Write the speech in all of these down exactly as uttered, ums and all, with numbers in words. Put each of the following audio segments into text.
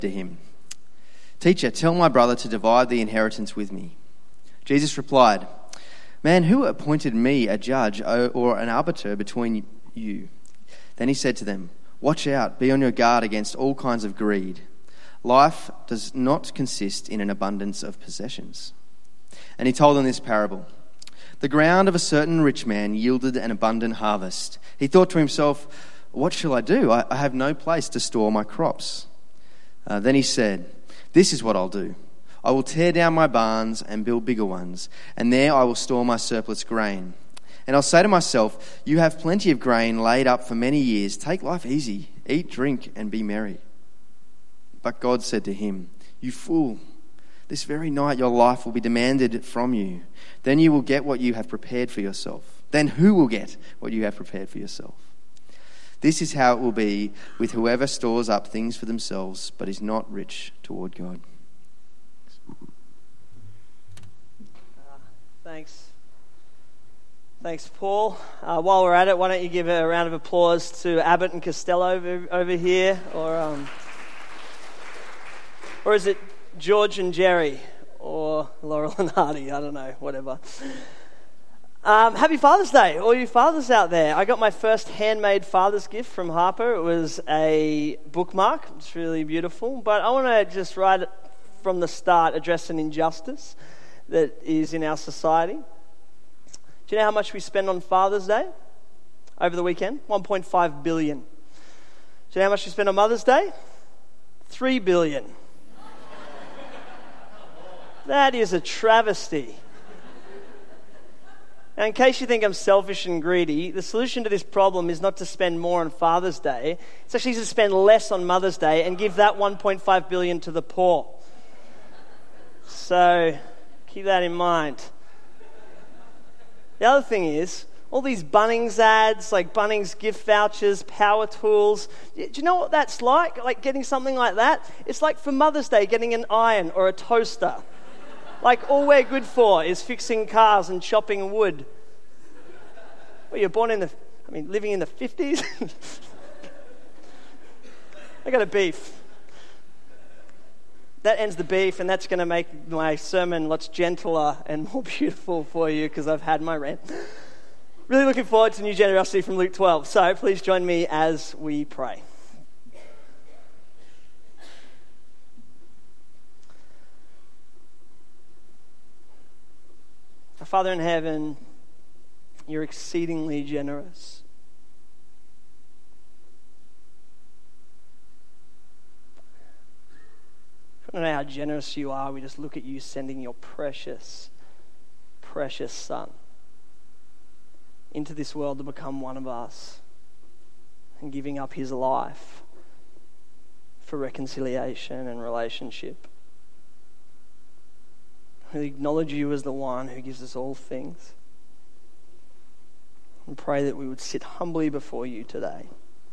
to him, "Teacher, tell my brother to divide the inheritance with me." Jesus replied, "Man, who appointed me a judge or an arbiter between you?" Then he said to them, "Watch out, be on your guard against all kinds of greed. Life does not consist in an abundance of possessions." And he told them this parable. "The ground of a certain rich man yielded an abundant harvest. He thought to himself, 'What shall I do? I have no place to store my crops.' Uh, then he said, 'This is what I'll do. I will tear down my barns and build bigger ones, and there I will store my surplus grain. And I'll say to myself, you have plenty of grain laid up for many years. Take life easy, eat, drink, and be merry.' But God said to him, 'You fool, this very night your life will be demanded from you. Then you will get what you have prepared for yourself. Then who will get what you have prepared for yourself? This is how it will be with whoever stores up things for themselves, but is not rich toward God.'" Uh, thanks. Thanks, Paul. Uh, while we're at it, why don't you give a round of applause to Abbott and Costello over, over here, or um, or is it George and Jerry, or Laurel and Hardy? I don't know, whatever. Um, happy Father's Day, all you fathers out there. I got my first handmade father's gift from Harper. It was a bookmark. It's really beautiful. But I want to just right from the start address an injustice that is in our society. Do you know how much we spend on Father's Day over the weekend? one point five billion. Do you know how much we spend on Mother's Day? three billion. That is a travesty. Now, in case you think I'm selfish and greedy, the solution to this problem is not to spend more on Father's Day. It's actually to spend less on Mother's Day and give that one point five billion dollars to the poor. So, keep that in mind. The other thing is, all these Bunnings ads, like Bunnings gift vouchers, power tools, do you know what that's like? Like getting something like that? It's like for Mother's Day getting an iron or a toaster. Like all we're good for is fixing cars and chopping wood. Well, you're born in the, I mean, living in the fifties? I got a beef. That ends the beef, and that's going to make my sermon lots gentler and more beautiful for you because I've had my rant. Really looking forward to new generosity from Luke twelve. So please join me as we pray. Our Father in heaven, you're exceedingly generous. I don't know how generous you are. We just look at you sending your precious, precious Son into this world to become one of us and giving up his life for reconciliation and relationship. We acknowledge you as the one who gives us all things and pray that we would sit humbly before you today.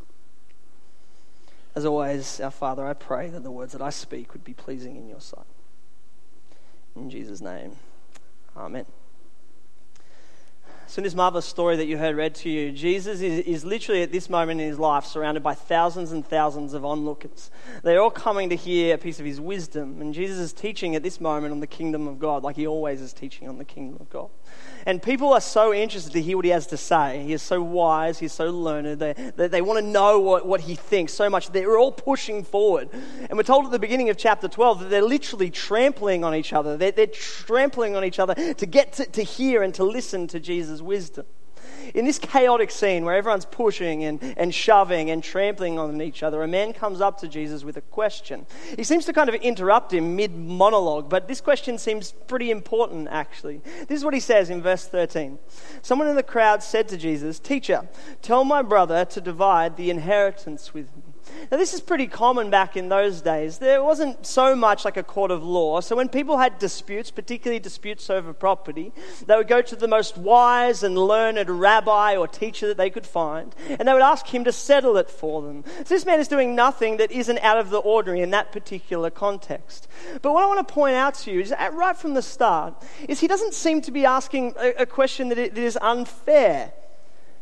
As always, our Father, I pray that the words that I speak would be pleasing in your sight. In Jesus' name, amen. So in this marvelous story that you heard read to you, Jesus is, is literally at this moment in his life surrounded by thousands and thousands of onlookers. They're all coming to hear a piece of his wisdom. And Jesus is teaching at this moment on the kingdom of God, like he always is teaching on the kingdom of God. And people are so interested to hear what he has to say. He is so wise, he's so learned. They, they, they want to know what, what he thinks so much. They're all pushing forward. And we're told at the beginning of chapter twelve that they're literally trampling on each other. They're, they're trampling on each other to get to, to hear and to listen to Jesus' wisdom. In this chaotic scene where everyone's pushing and, and shoving and trampling on each other, a man comes up to Jesus with a question. He seems to kind of interrupt him mid-monologue, but this question seems pretty important, actually. This is what he says in verse thirteen. Someone in the crowd said to Jesus, "Teacher, tell my brother to divide the inheritance with me." Now, this is pretty common back in those days. There wasn't so much like a court of law. So when people had disputes, particularly disputes over property, they would go to the most wise and learned rabbi or teacher that they could find, and they would ask him to settle it for them. So this man is doing nothing that isn't out of the ordinary in that particular context. But what I want to point out to you is that right from the start is he doesn't seem to be asking a, a question that, it, that is unfair.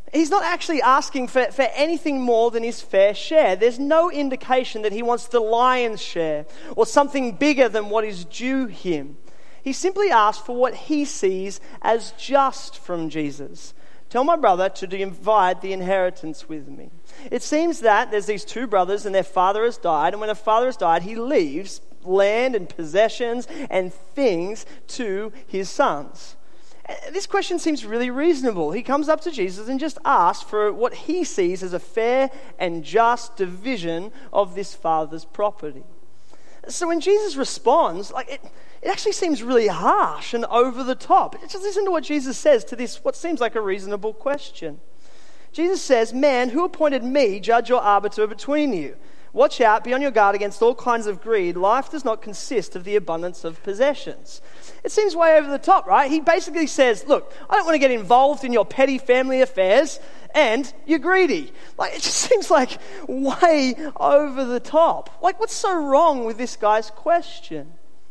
He's not actually asking for, for anything more than his fair share. There's no indication that he wants the lion's share or something bigger than what is due him. He simply asks for what he sees as just from Jesus. Tell my brother to divide the inheritance with me. It seems that there's these two brothers and their father has died, and when the father has died, he leaves land and possessions and things to his sons. This question seems really reasonable. He comes up to Jesus and just asks for what he sees as a fair and just division of this father's property. So when Jesus responds, like it, it actually seems really harsh and over the top. Just listen to what Jesus says to this, what seems like a reasonable question. Jesus says, "Man, who appointed me judge or arbiter between you? Watch out, be on your guard against all kinds of greed. Life does not consist of the abundance of possessions." It seems way over the top, right? He basically says, look, I don't want to get involved in your petty family affairs, and you're greedy. Like, it just seems like way over the top. Like, what's so wrong with this guy's question?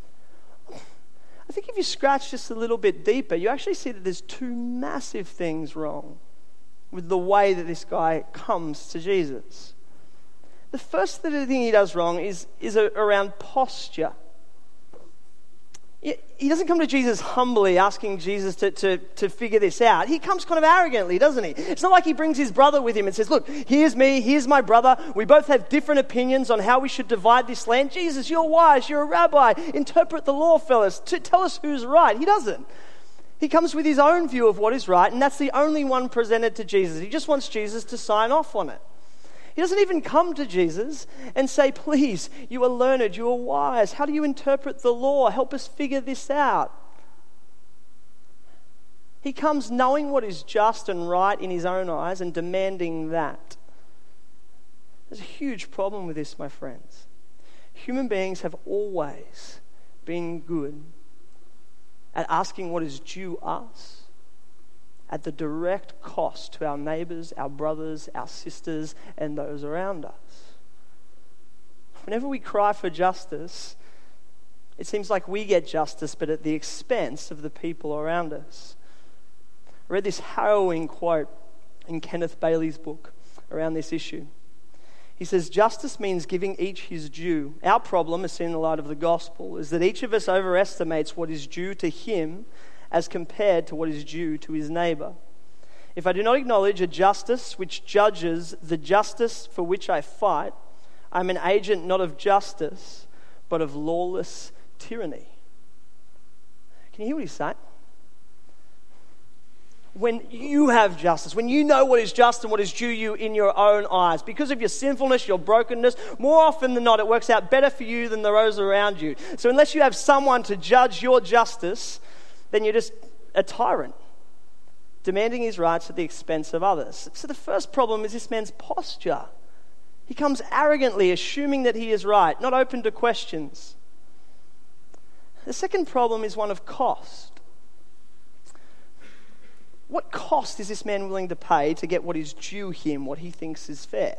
I think if you scratch just a little bit deeper, you actually see that there's two massive things wrong with the way that this guy comes to Jesus. The first thing he does wrong is, is around posture. He doesn't come to Jesus humbly asking Jesus to, to, to figure this out. He comes kind of arrogantly, doesn't he? It's not like he brings his brother with him and says, look, here's me, here's my brother. We both have different opinions on how we should divide this land. Jesus, you're wise, you're a rabbi. Interpret the law, fellas. To tell us who's right. He doesn't. He comes with his own view of what is right, and that's the only one presented to Jesus. He just wants Jesus to sign off on it. He doesn't even come to Jesus and say, please, you are learned, you are wise. How do you interpret the law? Help us figure this out. He comes knowing what is just and right in his own eyes and demanding that. There's a huge problem with this, my friends. Human beings have always been good at asking what is due us at the direct cost to our neighbours, our brothers, our sisters, and those around us. Whenever we cry for justice, it seems like we get justice, but at the expense of the people around us. I read this harrowing quote in Kenneth Bailey's book around this issue. He says, justice means giving each his due. Our problem, as seen in the light of the gospel, is that each of us overestimates what is due to him as compared to what is due to his neighbour. If I do not acknowledge a justice which judges the justice for which I fight, I'm an agent not of justice, but of lawless tyranny. Can you hear what he's saying? When you have justice, when you know what is just and what is due you in your own eyes, because of your sinfulness, your brokenness, more often than not, it works out better for you than those around you. So unless you have someone to judge your justice, then you're just a tyrant, demanding his rights at the expense of others. So the first problem is this man's posture. He comes arrogantly, assuming that he is right, not open to questions. The second problem is one of cost. What cost is this man willing to pay to get what is due him, what he thinks is fair?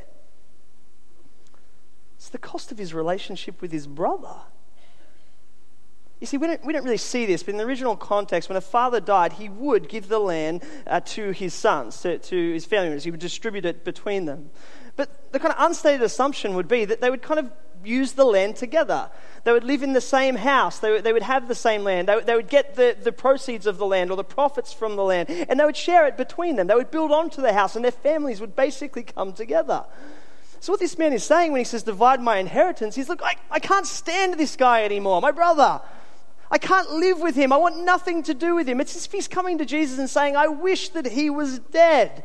It's the cost of his relationship with his brother. You see, we don't, we don't really see this, but in the original context, when a father died, he would give the land uh, to his sons, to, to his family members. He would distribute it between them. But the kind of unstated assumption would be that they would kind of use the land together. They would live in the same house. They, they would have the same land. They, they would get the, the proceeds of the land or the profits from the land, and they would share it between them. They would build onto the house, and their families would basically come together. So what this man is saying when he says, divide my inheritance, he's look, I, I can't stand this guy anymore, my brother. I can't live with him. I want nothing to do with him. It's as if he's coming to Jesus and saying, I wish that he was dead.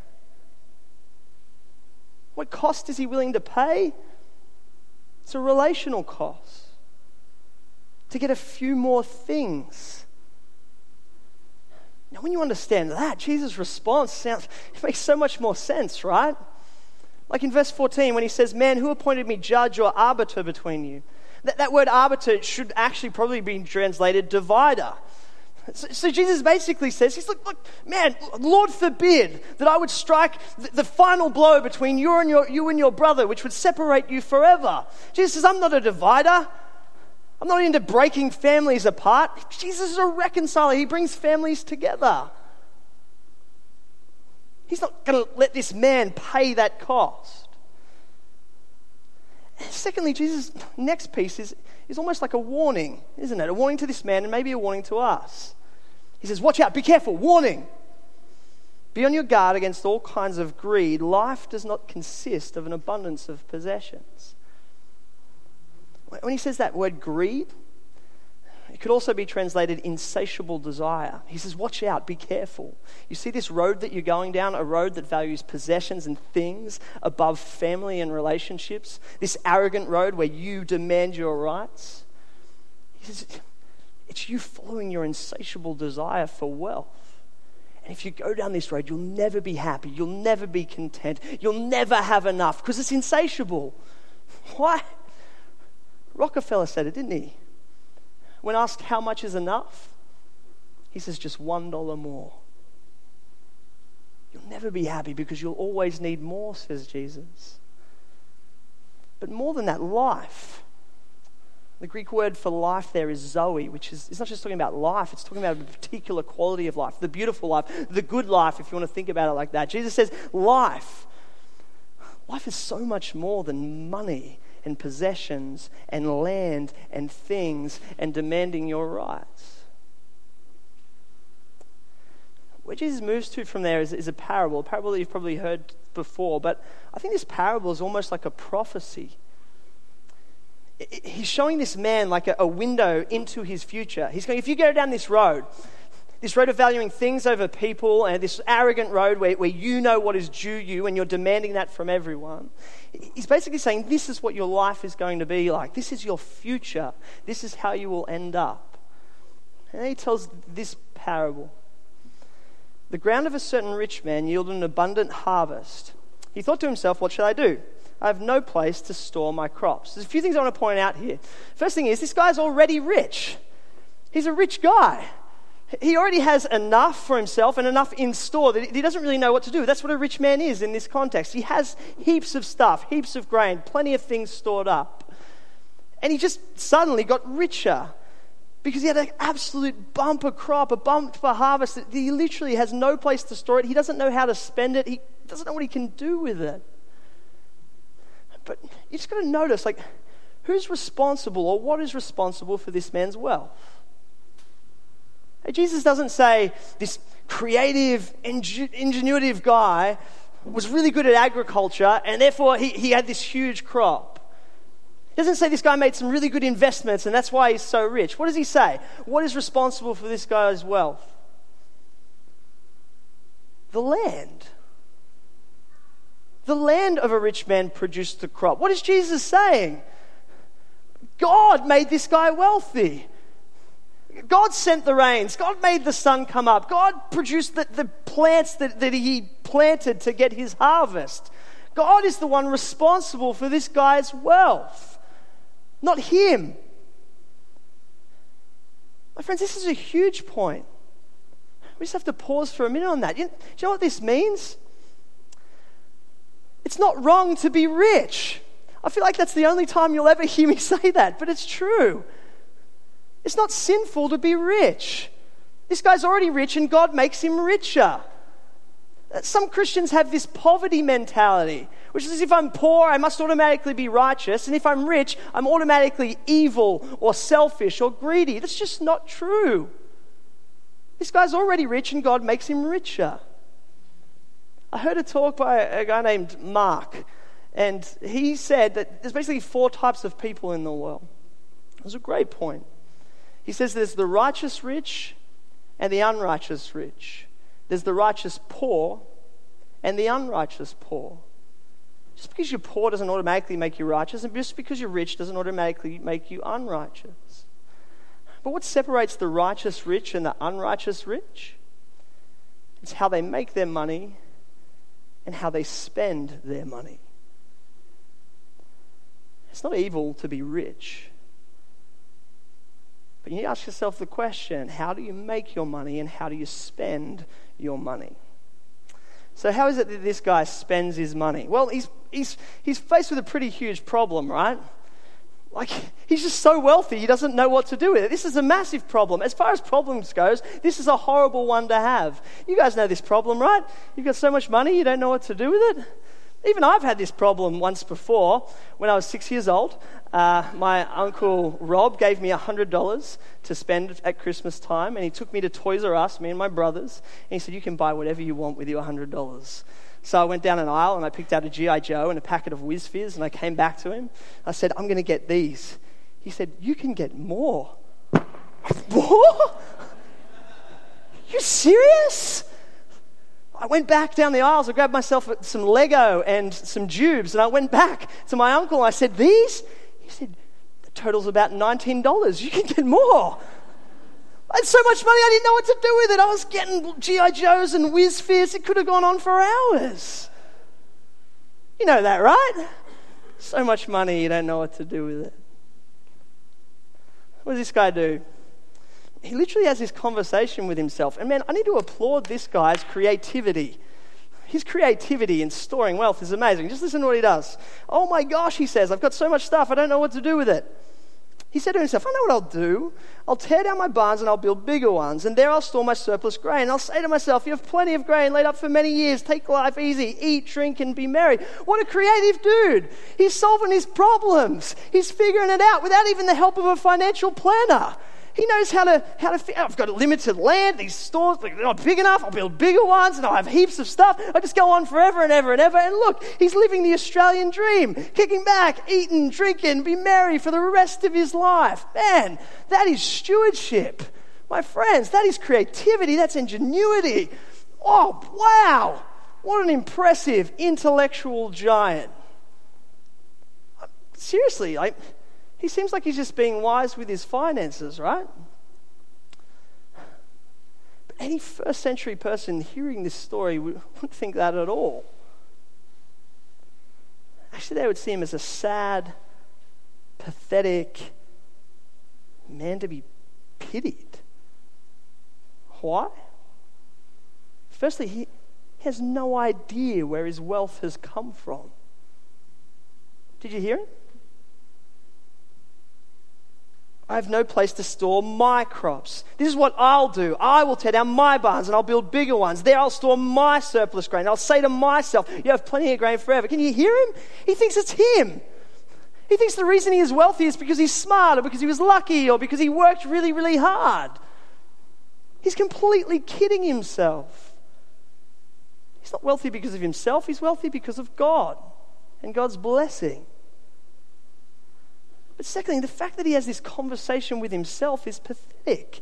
What cost is he willing to pay? It's a relational cost. To get a few more things. Now, when you understand that, Jesus' response sounds, it makes so much more sense, right? Like in verse fourteen, when he says, man, who appointed me judge or arbiter between you? That, that word arbiter should actually probably be translated divider. So, so Jesus basically says, he's like, look, man, Lord forbid that I would strike the, the final blow between you and your you and your brother, which would separate you forever. Jesus says, I'm not a divider. I'm not into breaking families apart. Jesus is a reconciler. He brings families together. He's not going to let this man pay that cost. And secondly, Jesus' next piece is, is almost like a warning, isn't it? A warning to this man and maybe a warning to us. He says, watch out, be careful, warning. Be on your guard against all kinds of greed. Life does not consist of an abundance of possessions. When he says that word greed, it could also be translated insatiable desire. He says, watch out, be careful. You see this road that you're going down, a road that values possessions and things above family and relationships, this arrogant road where you demand your rights. He says, it's you following your insatiable desire for wealth. And if you go down this road, you'll never be happy. You'll never be content. You'll never have enough because it's insatiable. Why? Rockefeller said it, didn't he? When asked how much is enough, he says just one dollar more. You'll never be happy because you'll always need more, says Jesus. But more than that, life. The Greek word for life there is zoe, which is, it's not just talking about life, it's talking about a particular quality of life, the beautiful life, the good life, if you want to think about it like that. Jesus says, life. Life is so much more than money and possessions and land and things and demanding your rights. Where Jesus moves to from there is, is a parable, a parable that you've probably heard before, but I think this parable is almost like a prophecy. He's showing this man like a, a window into his future. He's going, if you go down this road, this road of valuing things over people, and this arrogant road where, where you know what is due you and you're demanding that from everyone, he's basically saying this is what your life is going to be like. This is your future. This is how you will end up. And then he tells this parable. The ground of a certain rich man yielded an abundant harvest. He thought to himself, what should I do? I have no place to store my crops. There's a few things I want to point out here. First thing is, this guy's already rich. He's a rich guy. He already has enough for himself and enough in store that he doesn't really know what to do. That's what a rich man is in this context. He has heaps of stuff, heaps of grain, plenty of things stored up. And he just suddenly got richer because he had an absolute bumper crop, a bumper harvest that he literally has no place to store it. He doesn't know how to spend it. He doesn't know what he can do with it. But you just got to notice, like, who's responsible or what is responsible for this man's wealth? Hey, Jesus doesn't say this creative, ingen- ingenuitive guy was really good at agriculture and therefore he, he had this huge crop. He doesn't say this guy made some really good investments and that's why he's so rich. What does he say? What is responsible for this guy's wealth? The land. The land of a rich man produced the crop. What is Jesus saying? God made this guy wealthy. God sent the rains. God made the sun come up. God produced the, the plants that, that he planted to get his harvest. God is the one responsible for this guy's wealth, not him. My friends, this is a huge point. We just have to pause for a minute on that. You, do you know what this means? It's not wrong to be rich. I feel like that's the only time you'll ever hear me say that, but it's true. It's not sinful to be rich. This guy's already rich and God makes him richer. Some Christians have this poverty mentality, which is if I'm poor, I must automatically be righteous, and if I'm rich, I'm automatically evil or selfish or greedy. That's just not true. This guy's already rich and God makes him richer. I heard a talk by a guy named Mark, and he said that there's basically four types of people in the world. It was a great point. He says there's the righteous rich and the unrighteous rich. There's the righteous poor and the unrighteous poor. Just because you're poor doesn't automatically make you righteous, and just because you're rich doesn't automatically make you unrighteous. But what separates the righteous rich and the unrighteous rich? It's how they make their money and how they spend their money. It's not evil to be rich. But you need to ask yourself the question, how do you make your money and how do you spend your money? So how is it that this guy spends his money? Well, he's he's he's faced with a pretty huge problem, right? Like, he's just so wealthy, he doesn't know what to do with it. This is a massive problem. As far as problems goes, this is a horrible one to have. You guys know this problem, right? You've got so much money, you don't know what to do with it. Even I've had this problem once before. When I was six years old, uh, my uncle Rob gave me one hundred dollars to spend at Christmas time, and he took me to Toys R Us, me and my brothers, and he said, you can buy whatever you want with your one hundred dollars. So I went down an aisle and I picked out a G I Joe and a packet of Whiz Fizz, and I came back to him. I said, I'm going to get these. He said, you can get more. More? You serious? I went back down the aisles, I grabbed myself some Lego and some Jubes, and I went back to my uncle and I said, these? He said, the total's about nineteen dollars. You can get more. I had so much money, I didn't know what to do with it. I was getting G I Joes and Whiz Fizz. It could have gone on for hours. You know that, right? So much money, you don't know what to do with it. What does this guy do? He literally has this conversation with himself. And man, I need to applaud this guy's creativity. His creativity in storing wealth is amazing. Just listen to what he does. Oh my gosh, he says, I've got so much stuff, I don't know what to do with it. He said to himself, I know what I'll do. I'll tear down my barns and I'll build bigger ones, and there I'll store my surplus grain. I'll say to myself, you have plenty of grain laid up for many years. Take life easy. Eat, drink, and be merry. What a creative dude. He's solving his problems. He's figuring it out without even the help of a financial planner. He knows how to, how to fi- I've got a limited land, these stores, they're not big enough, I'll build bigger ones, and I'll have heaps of stuff. I just go on forever and ever and ever. And look, he's living the Australian dream, kicking back, eating, drinking, be merry for the rest of his life. Man, that is stewardship. My friends, that is creativity, that's ingenuity. Oh, wow. What an impressive intellectual giant. Seriously, I... He seems like he's just being wise with his finances, right? But any first century person hearing this story wouldn't think that at all. Actually, they would see him as a sad, pathetic man to be pitied. Why? Firstly, he has no idea where his wealth has come from. Did you hear him? I have no place to store my crops. This is what I'll do. I will tear down my barns and I'll build bigger ones. There I'll store my surplus grain. I'll say to myself, you have plenty of grain forever. Can you hear him? He thinks it's him. He thinks the reason he is wealthy is because he's smart or because he was lucky or because he worked really, really hard. He's completely kidding himself. He's not wealthy because of himself. He's wealthy because of God and God's blessing. But secondly, the fact that he has this conversation with himself is pathetic.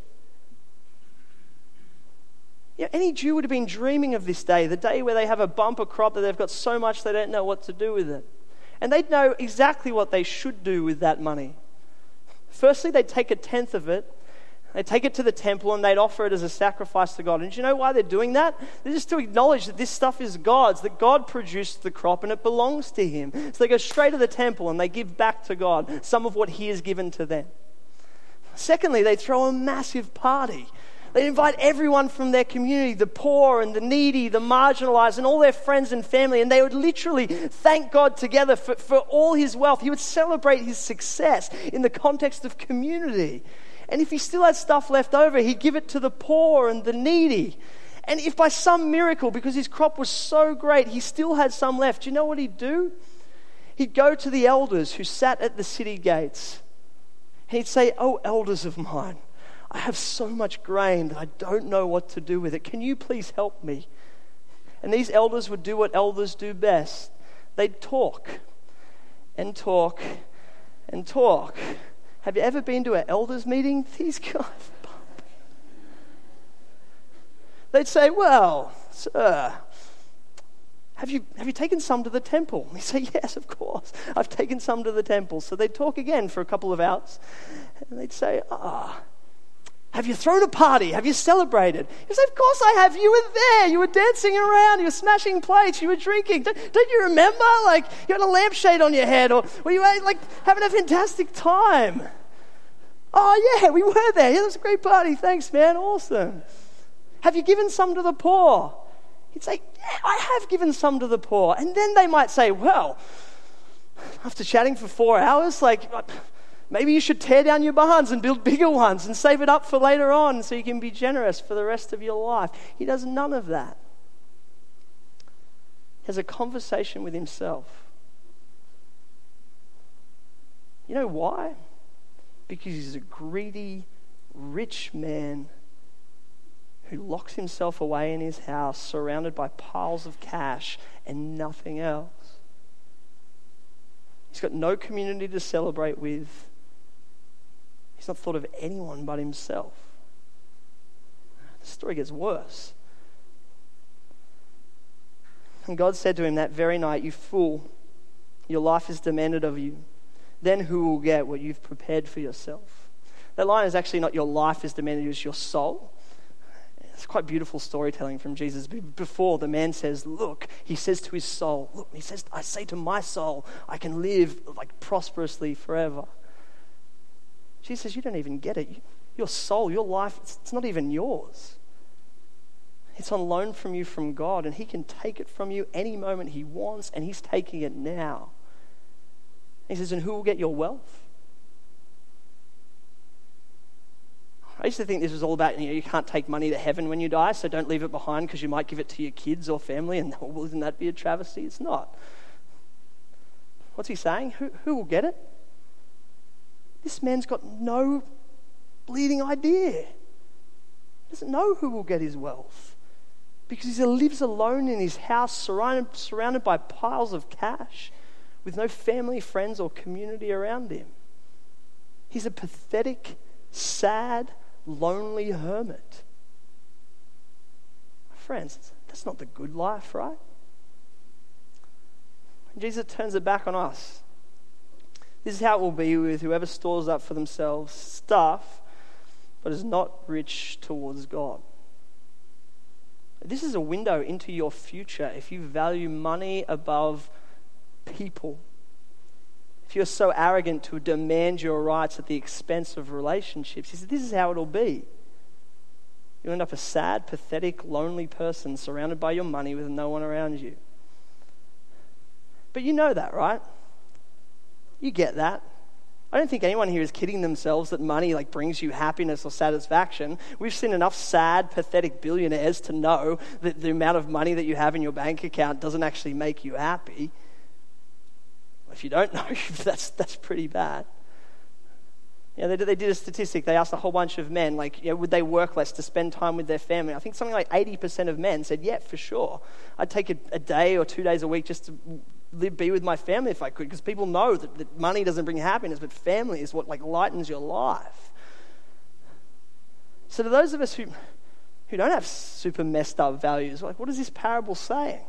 You know, any Jew would have been dreaming of this day, the day where they have a bumper crop that they've got so much they don't know what to do with it. And they'd know exactly what they should do with that money. Firstly, they'd take a tenth of it, they'd take it to the temple and they'd offer it as a sacrifice to God. And do you know why they're doing that? They're just to acknowledge that this stuff is God's, that God produced the crop and it belongs to him. So they go straight to the temple and they give back to God some of what he has given to them. Secondly, they throw a massive party. They invite everyone from their community, the poor and the needy, the marginalized, and all their friends and family, and they would literally thank God together for, for all his wealth. He would celebrate his success in the context of community. And if he still had stuff left over, he'd give it to the poor and the needy. And if by some miracle, because his crop was so great, he still had some left, do you know what he'd do? He'd go to the elders who sat at the city gates. And he'd say, oh, elders of mine, I have so much grain that I don't know what to do with it. Can you please help me? And these elders would do what elders do best. They'd talk and talk and talk. Have you ever been to an elders meeting? These guys, they'd say, well, sir, have you, have you taken some to the temple? And he'd say, yes, of course, I've taken some to the temple. So they'd talk again for a couple of hours. And they'd say, ah, oh, have you thrown a party? Have you celebrated? He'd say, of course I have. You were there. You were dancing around. You were smashing plates. You were drinking. Don't, don't you remember? Like, you had a lampshade on your head, or were you like having a fantastic time? Oh, yeah, we were there. Yeah, that was a great party. Thanks, man. Awesome. Have you given some to the poor? He'd say, yeah, I have given some to the poor. And then they might say, well, after chatting for four hours, like, Maybe you should tear down your barns and build bigger ones and save it up for later on so you can be generous for the rest of your life. He does none of that. He has a conversation with himself. You know why? Because he's a greedy, rich man who locks himself away in his house surrounded by piles of cash and nothing else. He's got no community to celebrate with. He's not thought of anyone but himself. The story gets worse. And God said to him that very night, "You fool, your life is demanded of you. Then who will get what you've prepared for yourself?" That line is actually not "your life is demanded of you," it's "your soul." It's quite beautiful storytelling from Jesus. Before the man says, look, he says to his soul, look, he says, I say to my soul, I can live like prosperously forever. Jesus says, you don't even get it. Your soul, your life, it's, it's not even yours. It's on loan from you from God, and he can take it from you any moment he wants, and he's taking it now. He says, and who will get your wealth? I used to think this was all about, you know, you can't take money to heaven when you die, so don't leave it behind because you might give it to your kids or family, and well, wouldn't that be a travesty? It's not. What's he saying? Who, who will get it? This man's got no bleeding idea. He doesn't know who will get his wealth because he lives alone in his house surrounded, surrounded by piles of cash with no family, friends, or community around him. He's a pathetic, sad, lonely hermit. Friends, that's not the good life, right? When Jesus turns it back on us, this is how it will be with whoever stores up for themselves stuff but is not rich towards God. This is a window into your future if you value money above people. If you're so arrogant to demand your rights at the expense of relationships, he said, this is how it'll be. You end up a sad, pathetic, lonely person surrounded by your money with no one around you. But you know that, right? You get that. I don't think anyone here is kidding themselves that money like brings you happiness or satisfaction. We've seen enough sad, pathetic billionaires to know that the amount of money that you have in your bank account doesn't actually make you happy. If you don't know, that's that's pretty bad. Yeah, they, they did a statistic. They asked a whole bunch of men, like, you know, would they work less to spend time with their family? I think something like eighty percent of men said, yeah, for sure. I'd take a, a day or two days a week just to live, be with my family if I could, because people know that, that money doesn't bring happiness, but family is what like lightens your life. So to those of us who who don't have super messed up values, like, what is this parable saying?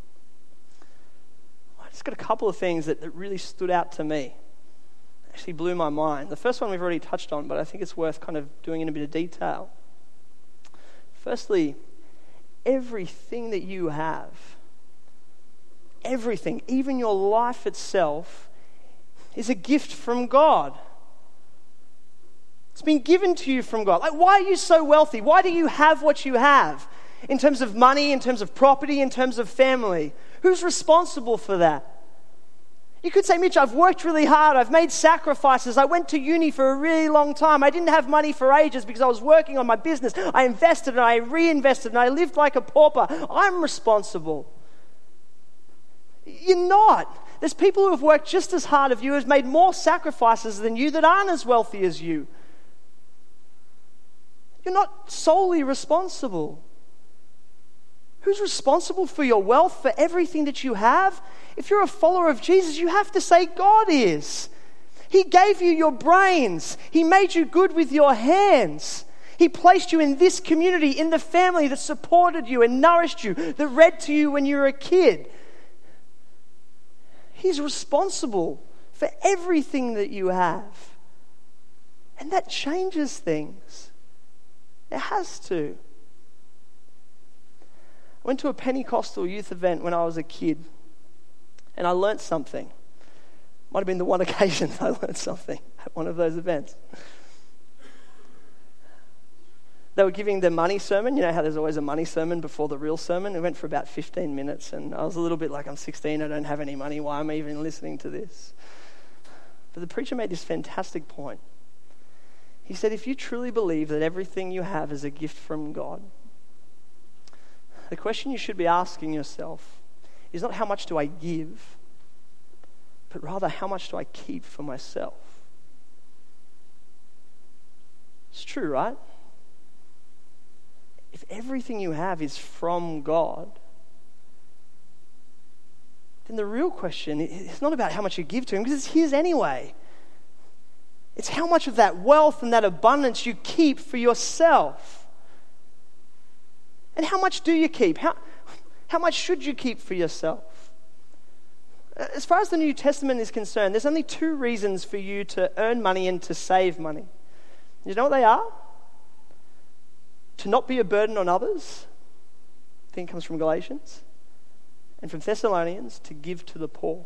I just got a couple of things that, that really stood out to me. Actually blew my mind. The first one we've already touched on, but I think it's worth kind of doing in a bit of detail. Firstly, everything that you have, everything, even your life itself, is a gift from God. It's been given to you from God. Like, why are you so wealthy? Why do you have what you have? In terms of money, in terms of property, in terms of family. Who's responsible for that? You could say, Mitch, I've worked really hard. I've made sacrifices. I went to uni for a really long time. I didn't have money for ages because I was working on my business. I invested and I reinvested and I lived like a pauper. I'm responsible. You're not. There's people who have worked just as hard as you, who have made more sacrifices than you, that aren't as wealthy as you. You're not solely responsible. Who's responsible for your wealth, for everything that you have? If you're a follower of Jesus, you have to say God is. He gave you your brains. He made you good with your hands. He placed you in this community, in the family that supported you and nourished you, that read to you when you were a kid. He's responsible for everything that you have. And that changes things. It has to. I went to a Pentecostal youth event when I was a kid, and I learnt something. Might have been the one occasion I learnt something at one of those events. They were giving the money sermon. You know how there's always a money sermon before the real sermon? It went for about fifteen minutes, and I was a little bit like, I'm sixteen, I don't have any money, why am I even listening to this? But the preacher made this fantastic point. He said, if you truly believe that everything you have is a gift from God, the question you should be asking yourself is not how much do I give, but rather how much do I keep for myself? It's true, right? If everything you have is from God, then the real question is not about how much you give to him, because it's his anyway. It's how much of that wealth and that abundance you keep for yourself. And how much do you keep? How, how much should you keep for yourself? As far as the New Testament is concerned, there's only two reasons for you to earn money and to save money. You know what they are? To not be a burden on others. I think it comes from Galatians. And from Thessalonians, to give to the poor.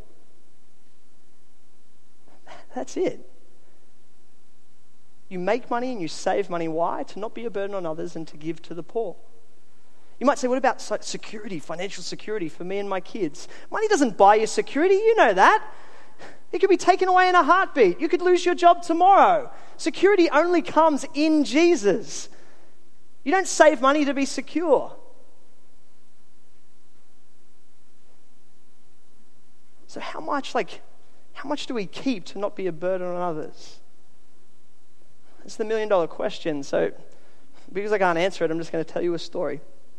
That's it. You make money and you save money. Why? To not be a burden on others and to give to the poor. You might say, what about security, financial security for me and my kids? Money doesn't buy you security, you know that. It could be taken away in a heartbeat. You could lose your job tomorrow. Security only comes in Jesus. You don't save money to be secure. So how much, like, how much do we keep to not be a burden on others? It's the million dollar question. So because I can't answer it, I'm just going to tell you a story.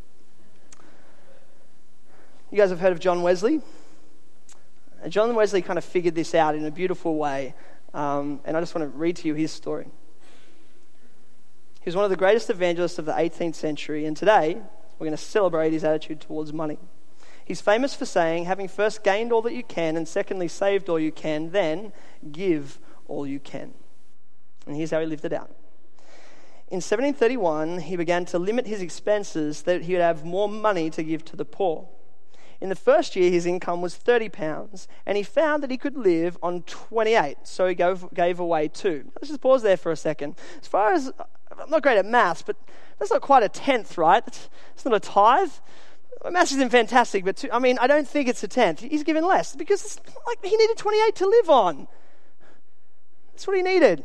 You guys have heard of John Wesley? John Wesley kind of figured this out in a beautiful way. Um, and I just want to read to you his story. He was one of the greatest evangelists of the eighteenth century. And today, we're going to celebrate his attitude towards money. He's famous for saying, having first gained all that you can, and secondly saved all you can, then give all you can. And here's how he lived it out. In seventeen thirty-one, he began to limit his expenses so that he would have more money to give to the poor. In the first year, his income was thirty pounds, and he found that he could live on twenty-eight, so he gave, gave away two. Let's just pause there for a second. As far as, I'm not great at maths, but that's not quite a tenth, right? It's, it's not a tithe. Maths isn't fantastic, but two, I mean, I don't think it's a tenth. He's given less because it's like he needed twenty-eight to live on. That's what he needed.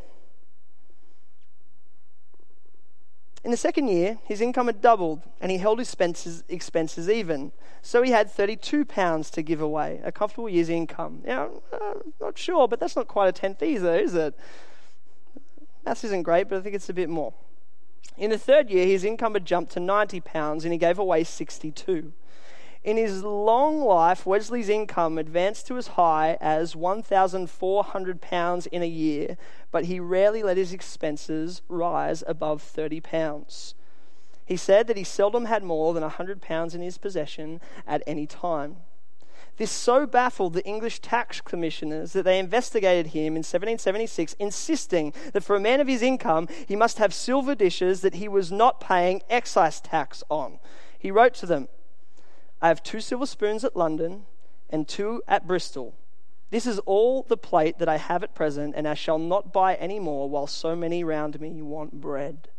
In the second year, his income had doubled, and he held his expenses, expenses even. So he had thirty-two pounds to give away, a comfortable year's income. Now, uh, not sure, but that's not quite a tenth either, is it? Maths isn't great, but I think it's a bit more. In the third year, his income had jumped to ninety pounds, and he gave away sixty-two. In his long life, Wesley's income advanced to as high as one thousand four hundred pounds in a year, but he rarely let his expenses rise above thirty pounds. He said that he seldom had more than one hundred pounds in his possession at any time. This so baffled the English tax commissioners that they investigated him in seventeen seventy-six, insisting that for a man of his income, he must have silver dishes that he was not paying excise tax on. He wrote to them, I have two silver spoons at London and two at Bristol. This is all the plate that I have at present, and I shall not buy any more while so many round me want bread.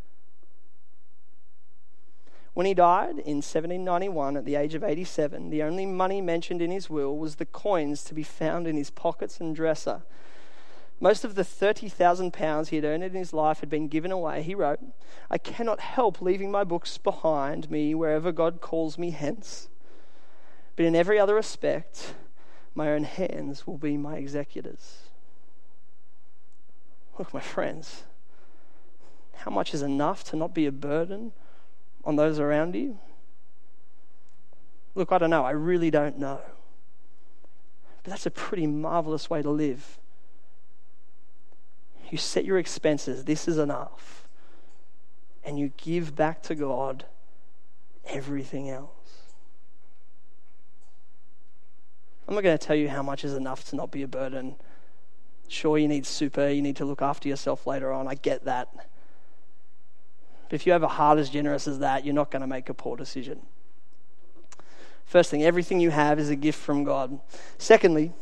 When he died in seventeen ninety-one at the age of eighty-seven, the only money mentioned in his will was the coins to be found in his pockets and dresser. Most of the thirty thousand pounds he had earned in his life had been given away. He wrote, I cannot help leaving my books behind me wherever God calls me hence. But in every other respect, my own hands will be my executors. Look, my friends, how much is enough to not be a burden on those around you? Look, I don't know. I really don't know. But that's a pretty marvelous way to live. You set your expenses, this is enough, and you give back to God everything else. I'm not going to tell you how much is enough to not be a burden. Sure, you need super, you need to look after yourself later on, I get that. But if you have a heart as generous as that, you're not going to make a poor decision. First thing, everything you have is a gift from God. Secondly,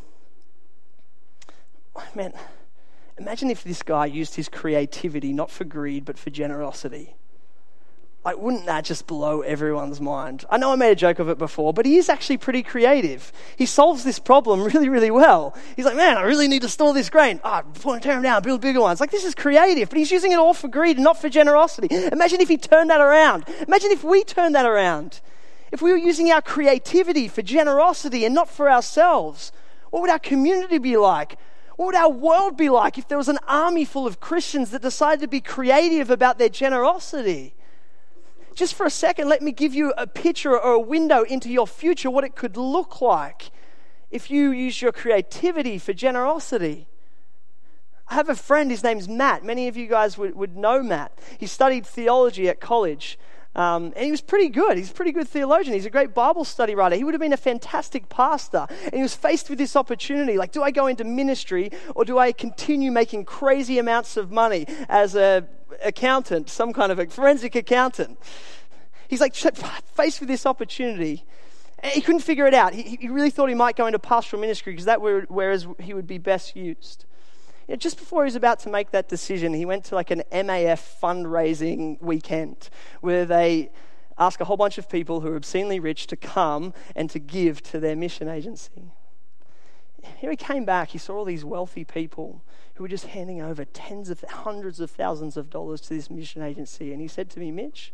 man, imagine if this guy used his creativity not for greed but for generosity. Like, wouldn't that just blow everyone's mind? I know I made a joke of it before, but he is actually pretty creative. He solves this problem really, really well. He's like, man, I really need to store this grain. Ah, oh, tear them down, build bigger ones. Like, this is creative, but he's using it all for greed and not for generosity. Imagine if he turned that around. Imagine if we turned that around. If we were using our creativity for generosity and not for ourselves. What would our community be like? What would our world be like if there was an army full of Christians that decided to be creative about their generosity? Just for a second, let me give you a picture or a window into your future, what it could look like if you use your creativity for generosity. I have a friend, his name's Matt. Many of you guys would, would know Matt. He studied theology at college, um, and he was pretty good. He's a pretty good theologian. He's a great Bible study writer. He would have been a fantastic pastor, and he was faced with this opportunity, like, do I go into ministry, or do I continue making crazy amounts of money as a accountant, some kind of a forensic accountant? He's like faced with this opportunity. And he couldn't figure it out. He, he really thought he might go into pastoral ministry because that were whereas he would be best used. You know, just before he was about to make that decision, he went to like an M A F fundraising weekend where they ask a whole bunch of people who are obscenely rich to come and to give to their mission agency. Here he came back, he saw all these wealthy people who were just handing over tens of hundreds of thousands of dollars to this mission agency. And he said to me, Mitch,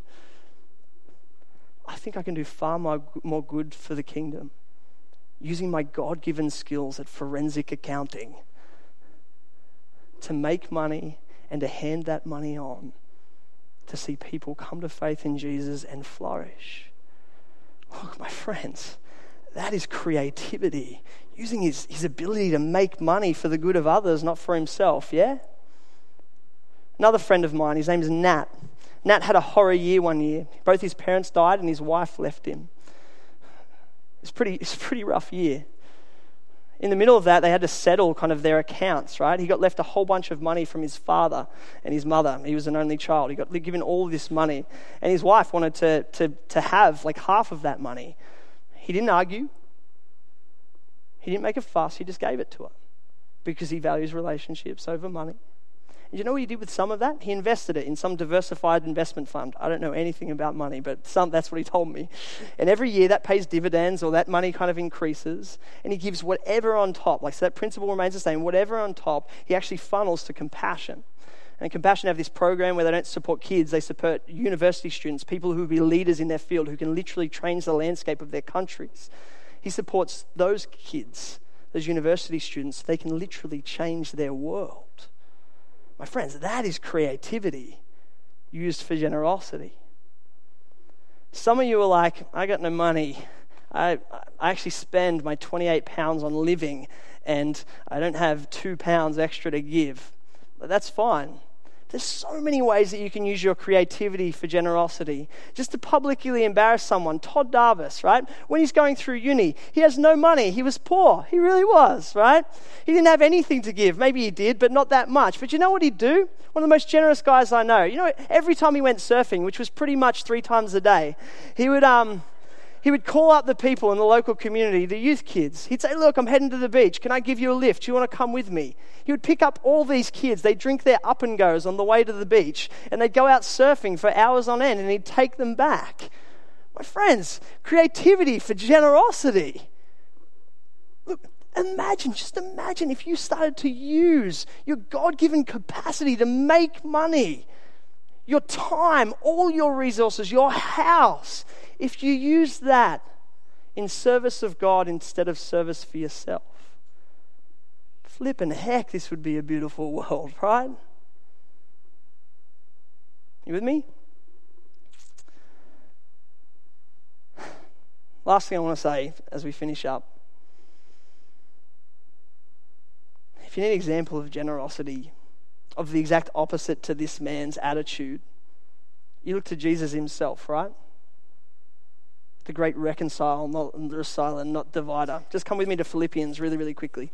I think I can do far more, more good for the kingdom using my God-given skills at forensic accounting to make money and to hand that money on to see people come to faith in Jesus and flourish. Look, my friends, that is creativity. Using his, his ability to make money for the good of others, not for himself, yeah? Another friend of mine, his name is Nat. Nat had a horror year one year. Both his parents died and his wife left him. It's pretty, it's a pretty rough year. In the middle of that, they had to settle kind of their accounts, right? He got left a whole bunch of money from his father and his mother. He was an only child. He got given all this money. And his wife wanted to, to, to have like half of that money. He didn't argue. He didn't make a fuss. He just gave it to her because he values relationships over money. And you know what he did with some of that? He invested it in some diversified investment fund. I don't know anything about money, but some, that's what he told me. And every year that pays dividends, or that money kind of increases, and he gives whatever on top. Like, so that principle remains the same. Whatever on top, he actually funnels to Compassion. And Compassion have this program where they don't support kids, they support university students, people who will be leaders in their field, who can literally change the landscape of their countries. He supports those kids, those university students, they can literally change their world. My friends, that is creativity used for generosity. Some of you are like, I got no money. I, I actually spend my twenty-eight pounds on living and I don't have two pounds extra to give. But that's fine. There's so many ways that you can use your creativity for generosity. Just to publicly embarrass someone. Todd Darvis, right? When he's going through uni, he has no money. He was poor. He really was, right? He didn't have anything to give. Maybe he did, but not that much. But you know what he'd do? One of the most generous guys I know. You know, every time he went surfing, which was pretty much three times a day, he would... um. He would call up the people in the local community, the youth kids. He'd say, look, I'm heading to the beach. Can I give you a lift? Do you want to come with me? He would pick up all these kids. They'd drink their up and goes on the way to the beach. And they'd go out surfing for hours on end and he'd take them back. My friends, creativity for generosity. Look, imagine, just imagine if you started to use your God-given capacity to make money, your time, all your resources, your house. If you use that in service of God instead of service for yourself, flippin' heck, this would be a beautiful world, right? You with me? Last thing I want to say as we finish up. If you need an example of generosity, of the exact opposite to this man's attitude, you look to Jesus himself, right? The great reconciler, not reconciler, not divider. Just come with me to Philippians really, really quickly.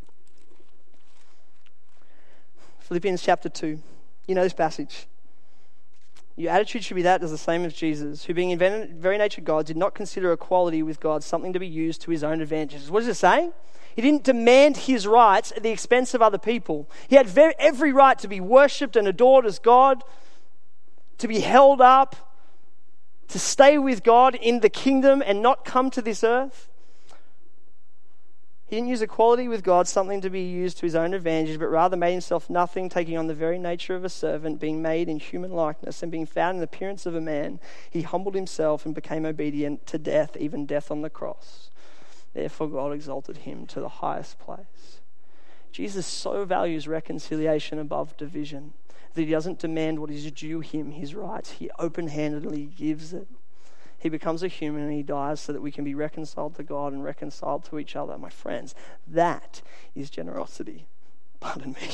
Philippians chapter two. You know this passage. Your attitude should be that as the same as Jesus, who being in very nature God, did not consider equality with God something to be used to his own advantages. What is it saying? He didn't demand his rights at the expense of other people. He had very, every right to be worshipped and adored as God, to be held up, to stay with God in the kingdom and not come to this earth. He didn't use equality with God, something to be used to his own advantage, but rather made himself nothing, taking on the very nature of a servant, being made in human likeness, and being found in the appearance of a man. He humbled himself and became obedient to death, even death on the cross. Therefore God exalted him to the highest place. Jesus so values reconciliation above division that he doesn't demand what is due him, his rights. He open-handedly gives it. He becomes a human and he dies so that we can be reconciled to God and reconciled to each other. My friends, that is generosity. Pardon me.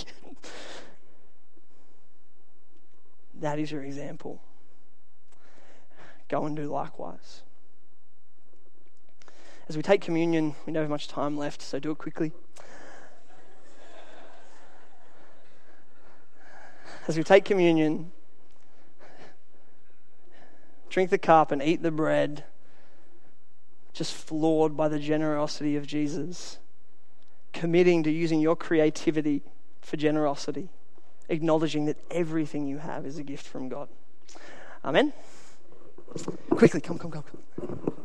That is your example. Go and do likewise. As we take communion, we don't have much time left, so do it quickly. As we take communion, drink the cup and eat the bread, just floored by the generosity of Jesus, committing to using your creativity for generosity, acknowledging that everything you have is a gift from God. Amen? Quickly, come, come, come, come.